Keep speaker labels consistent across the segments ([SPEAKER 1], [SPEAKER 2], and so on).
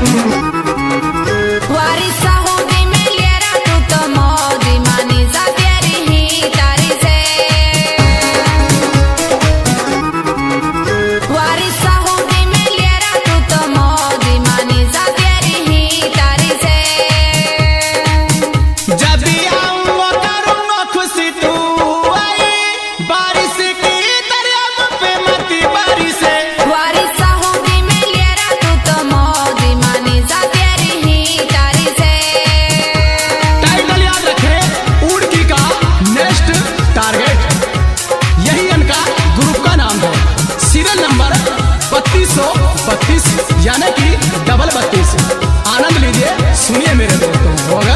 [SPEAKER 1] यानी कि डबल 32। आनंद लीजिए, सुनिए मेरे दोस्तों। होगा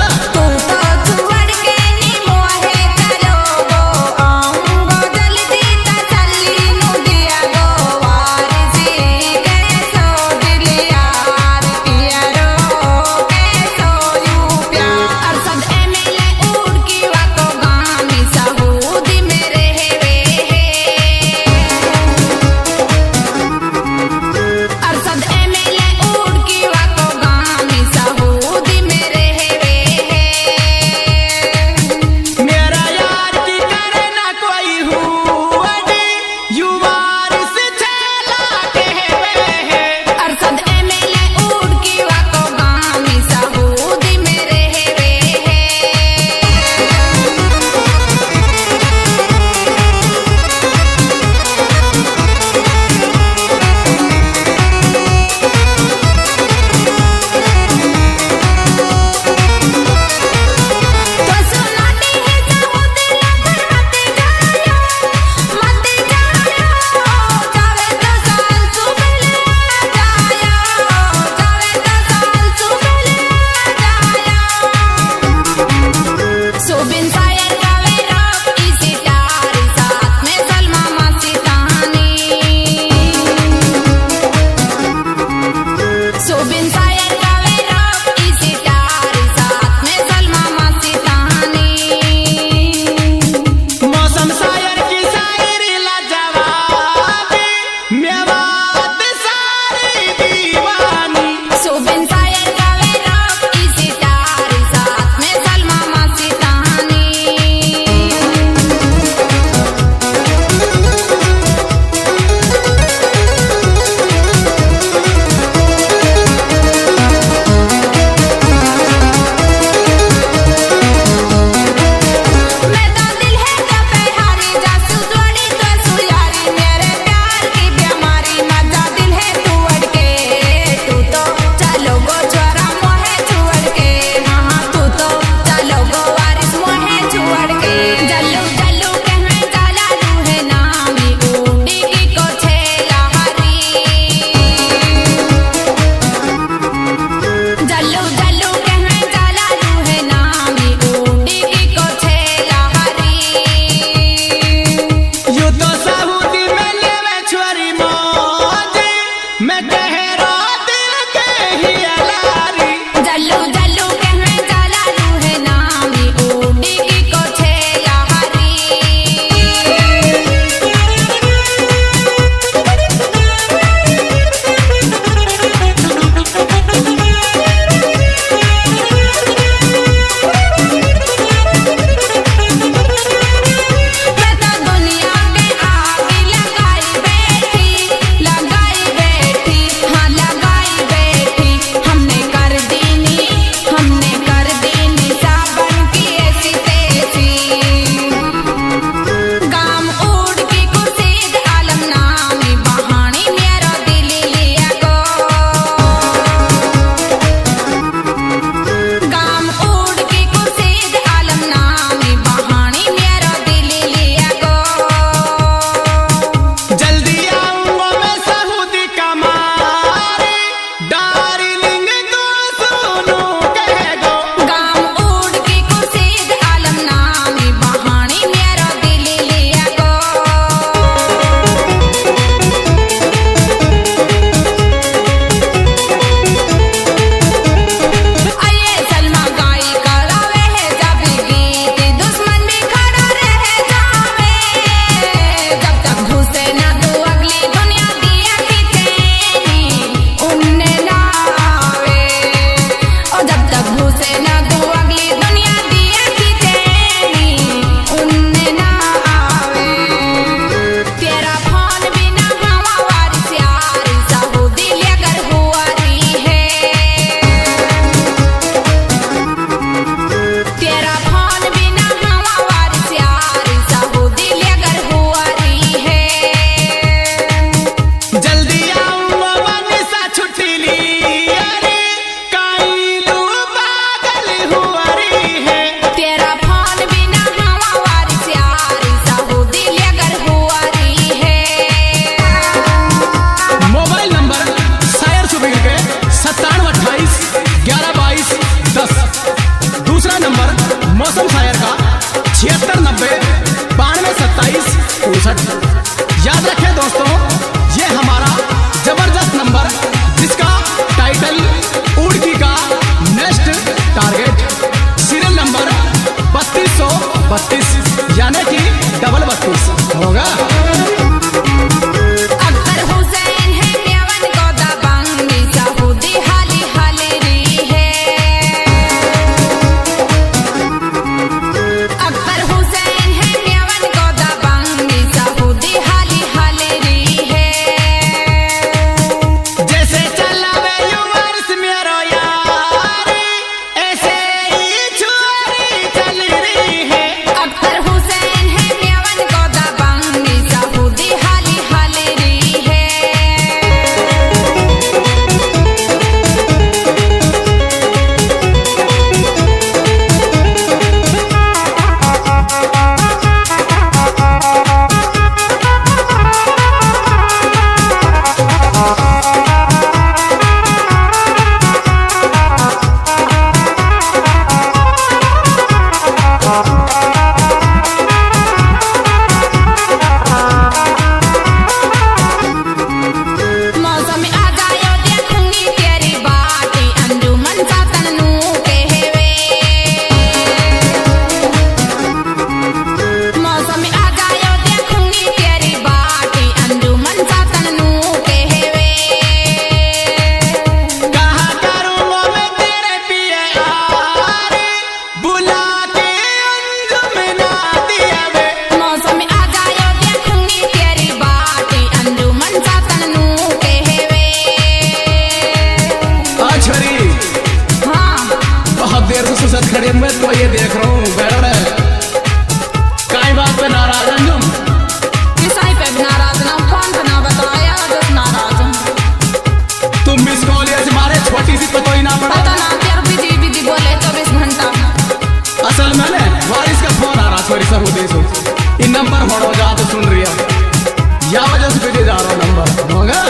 [SPEAKER 1] शरीर में तो ये देख रहा हूँ गड़बड़ है। काई बात पे नाराज हैं तुम?
[SPEAKER 2] किसाई पे भी नाराज ना, फोन पे ना बताया जो नाराज हूँ।
[SPEAKER 1] तुम मिस कॉल ये मारे छोटी सी पता ही ना पड़ा।
[SPEAKER 2] पता ना यार, बिजी बिजी बोले 24 घंटा।
[SPEAKER 1] असल में ना वारिस का फोन आ रहा छोरी सब देश इन नंबर हो जा तो सुन रही है या वजह से भेजे जा रहा नंबर होगा।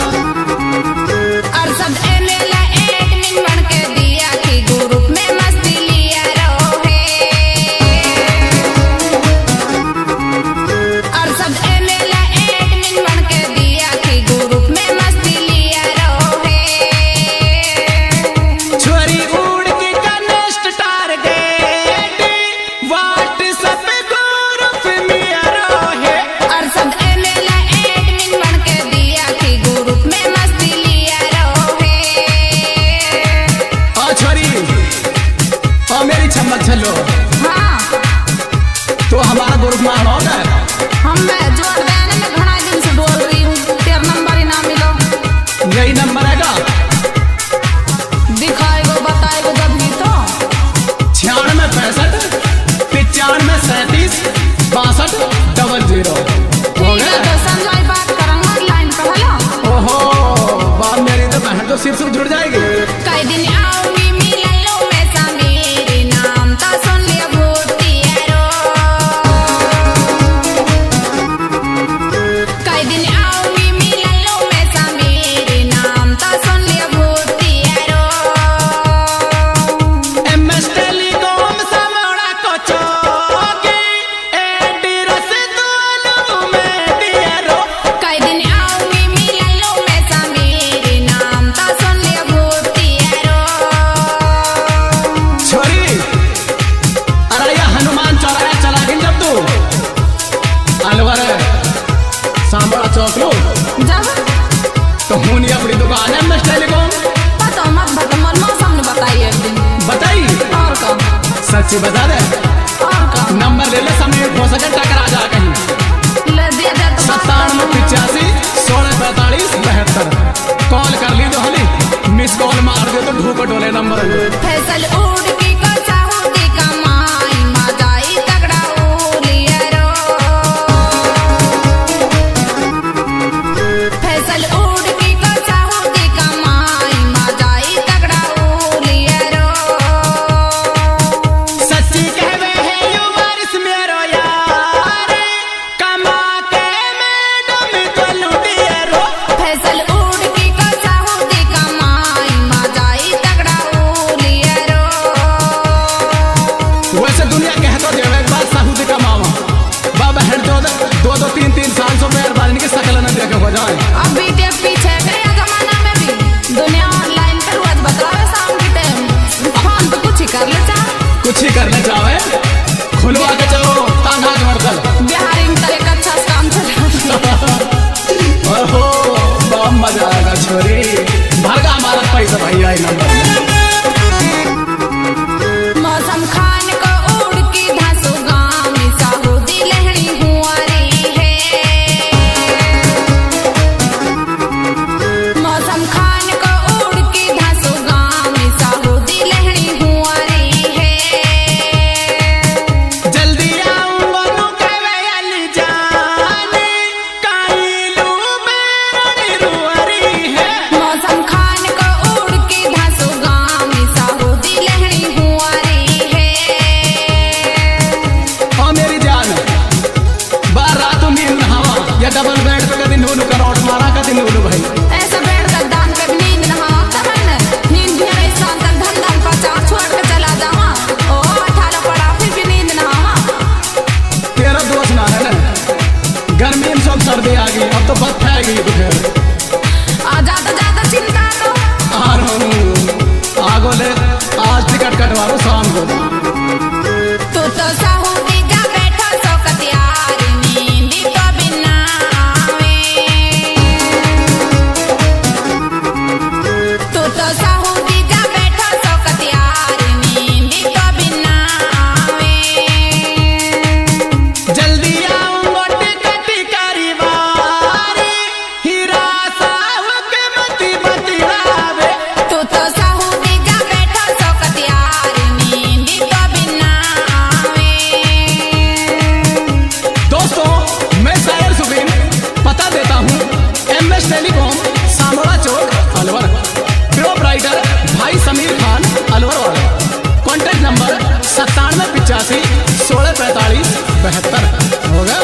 [SPEAKER 2] अरशद एमएल एडमिन बन के दिया कि ग्रुप में मस्ती लिया रहे। अरशद एमएल एडमिन बन के दिया कि ग्रुप में मस्ती लिया रहे।
[SPEAKER 1] छोरी उड़ के कनेक्ट टारगेट व्हाट्सएप ग्रुप में रहे।
[SPEAKER 2] अरशद एमएल एडमिन बन के दिया कि ग्रुप में मस्ती लिया रहे।
[SPEAKER 1] छोरी मेरी छमक चलो
[SPEAKER 2] हाँ
[SPEAKER 1] तो हमारा ग्रुप में हो गए।
[SPEAKER 2] हम मैं जोड़दान में घना दिन से बोल रही हूँ, तेरा नंबर ही ना मिलो।
[SPEAKER 1] यही नंबर है का
[SPEAKER 2] दिखाएगो बताएगो जब ही तो।
[SPEAKER 1] 96 65 37 62 00 हो
[SPEAKER 2] ठीक है
[SPEAKER 1] गया।
[SPEAKER 2] तो समझाई बात करूँगा लाइन पे। हेलो
[SPEAKER 1] ओहो बाप मेरी तो बहन तो सिर से जुड़ जाएगी।
[SPEAKER 2] कई दिन आऊंगी मिलन लो मैं सा मेरे नाम ता सुन लिया भूतियारो। कई दिन आऊंगी मिलन लो मैं सा मेरे नाम ता सुन लिया भूतियारो।
[SPEAKER 1] MS टेलीकॉम समोड़ा को चौकी एड्रेस दोनों में दियरो।
[SPEAKER 2] कई दिन आऊंगी मिलन लो मैं सा मेरे नाम ता सुन लिया भूतियारो।
[SPEAKER 1] छोरी अरे ये हनुमान चौराहा चला गई जब तू अलवर सांबड़ा चौक लो
[SPEAKER 2] जब
[SPEAKER 1] तो हुनी अपनी दुकान है MS टेलीकॉम।
[SPEAKER 2] पता मत बता, मन मौसम ने बताई एक दिन।
[SPEAKER 1] बताई
[SPEAKER 2] और कब
[SPEAKER 1] सच्ची बता दे
[SPEAKER 2] और कब
[SPEAKER 1] नंबर ले ले समय हो सके टकरा जा कहीं।
[SPEAKER 2] ले दे दे तो बात
[SPEAKER 1] 97 85 16 45 72 कॉल कर ली तो हली मिस कॉल मार दे तो ढूक डोले नंबर है।
[SPEAKER 2] फैसल उड़ की कसाहुदी कमाई मजाई तगड़ा उलिया रो। फैसल उड़ की कसाहुदी कमाई मजाई तगड़ा उलिया रो।
[SPEAKER 1] सच्ची कहवे है यू वारिस मेरो यार कमा के मैडम तो लुटियरो।
[SPEAKER 2] फैसल उड़ की कसाहुदी कमाई मजाई तगड़ा उलिया रो।
[SPEAKER 1] वैसे दुनिया कहतो देवे एक बार साहूदी कमावा बाबा हेड दो 3 साल से मेहरबानी के सकल न देखे हो जाए।
[SPEAKER 2] अब बीटेक पीछे गया जमाना में भी दुनिया ऑनलाइन पर रोज बदलावे शाम की टाइम। फोन तो कुछ ही कर ले चा,
[SPEAKER 1] कुछ ही करना चाहे खुलवा के चलो तांगा जोड़कर।
[SPEAKER 2] बिहारी में तरह का अच्छा काम चला।
[SPEAKER 1] ओहो बहुत मजा आएगा छोरी भरगा हमारा पैसा भाई आई नंबर में।
[SPEAKER 2] मौसम खान को उड़ की धासु गाँव में साहूदी लहरी हुआ रही है। मौसम खान को उड़ की धासु गाँव में साहूदी लहरी हुआ रही है।
[SPEAKER 1] जल्दी आऊंगा नु कहवे अली जाने काइलू मेरी रुअरी है।
[SPEAKER 2] मौसम खान को उड़ की धासु
[SPEAKER 1] 9785 होगा।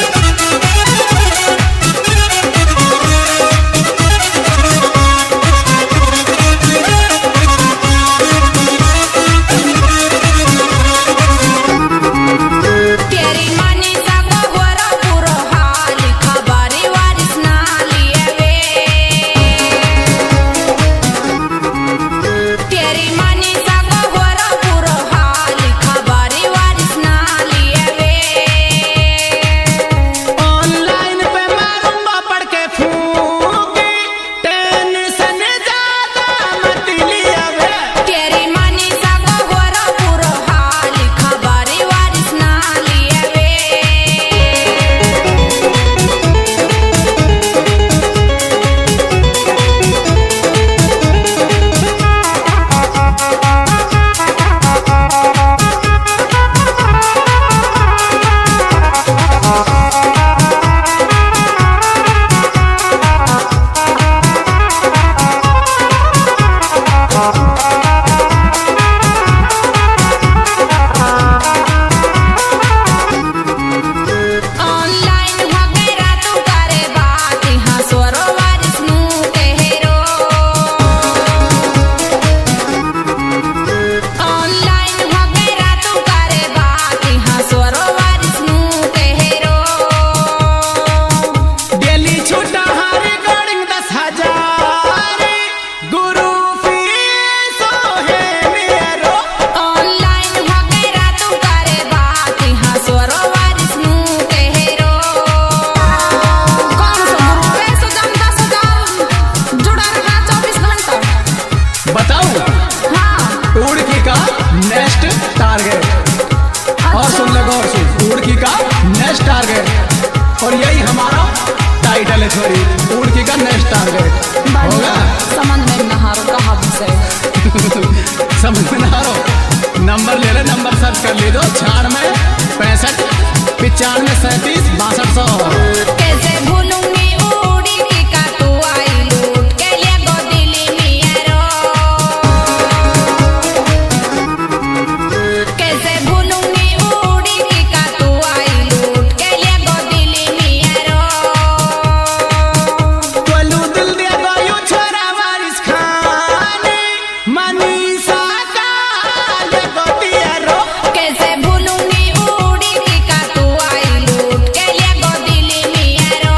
[SPEAKER 1] नेक्स्ट टारगेट, और यही हमारा टाइटल है छोरी, उड़की का नेक्स्ट टारगेट होगा।
[SPEAKER 2] समझ में ना हारो कहा
[SPEAKER 1] समझ में ना हारो, नंबर ले ले, नंबर सर्च कर ली दो 96 65 95 37 62।
[SPEAKER 2] कैसे भूलूंगी उड़ी की का तू आई लूट के लिए गोदिली मियारो, कैसे भूलूंगी उड़ी की का तू आई लूट के लिए गोदिली मियारो।
[SPEAKER 1] बोलू दिल दे गयो छोरा वारिस खान मनीषा का ले गोदियारो,
[SPEAKER 2] कैसे भूलूंगी उड़ी की का तू आई लूट के लिए गोदिली मियारो।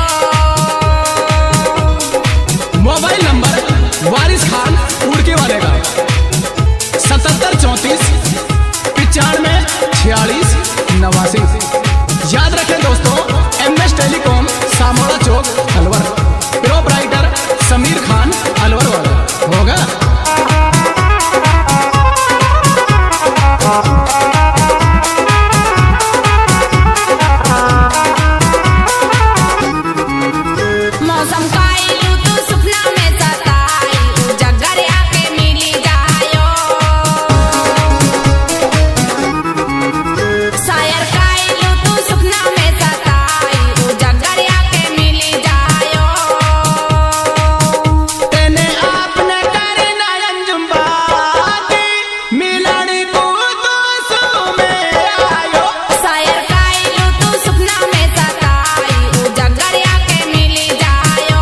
[SPEAKER 1] मोबाइल नंबर वारिस खान उड़के वाले का 77 34 95 46 89। याद रखें दोस्तों, MS telecom Samoda Chowk Alwar, proprietor Sameer Khan Alwar वाला होगा।
[SPEAKER 2] मौसम काइलू तू सपना में सताई जगर आके मिली जायो, शायर काइलू तू सपना में सताई जगर आके मिली जायो।
[SPEAKER 1] तेने आपने करे नयन बात मिलनी को दोस्तों में आयो,
[SPEAKER 2] शायर काइलू तू सपना में सताई जगर आके मिली जायो।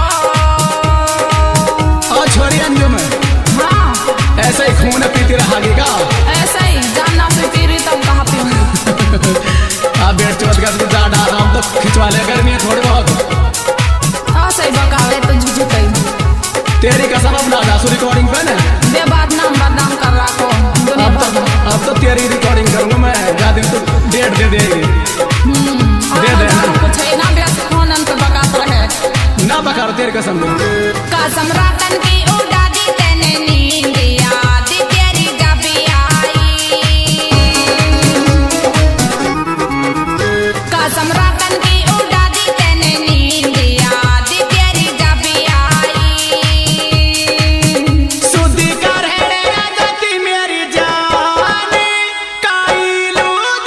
[SPEAKER 1] और छोरी अंजुम
[SPEAKER 2] हाँ
[SPEAKER 1] ऐसे ही खून पीती रहागी का।
[SPEAKER 2] ऐसा ही जानना से पीरी तब कहाँ पीऊंगी।
[SPEAKER 1] आप बेट चौथ का तो ज्यादा आराम तो खिंचवा ले, गर्मी है थोड़ी बहुत।
[SPEAKER 2] ऐसा ही बकावे तो झुझु कहीं
[SPEAKER 1] तेरी कसम अब ना दासू रिकॉर्डिंग पे ना,
[SPEAKER 2] बेबाद नाम बदनाम कर रखो दुनिया भर में।
[SPEAKER 1] अब तो तेरी रिकॉर्डिंग करूंगा मैं, जा दिन तो डेट दे देगी। दे दे ना।
[SPEAKER 2] कुछ है ना व्यस्त फोन तो बकात रहे
[SPEAKER 1] ना बकार तेरी कसम दे।
[SPEAKER 2] कसम रातन की उड़ा दी तेने नींद याद तेरी जब आई, कसम रातन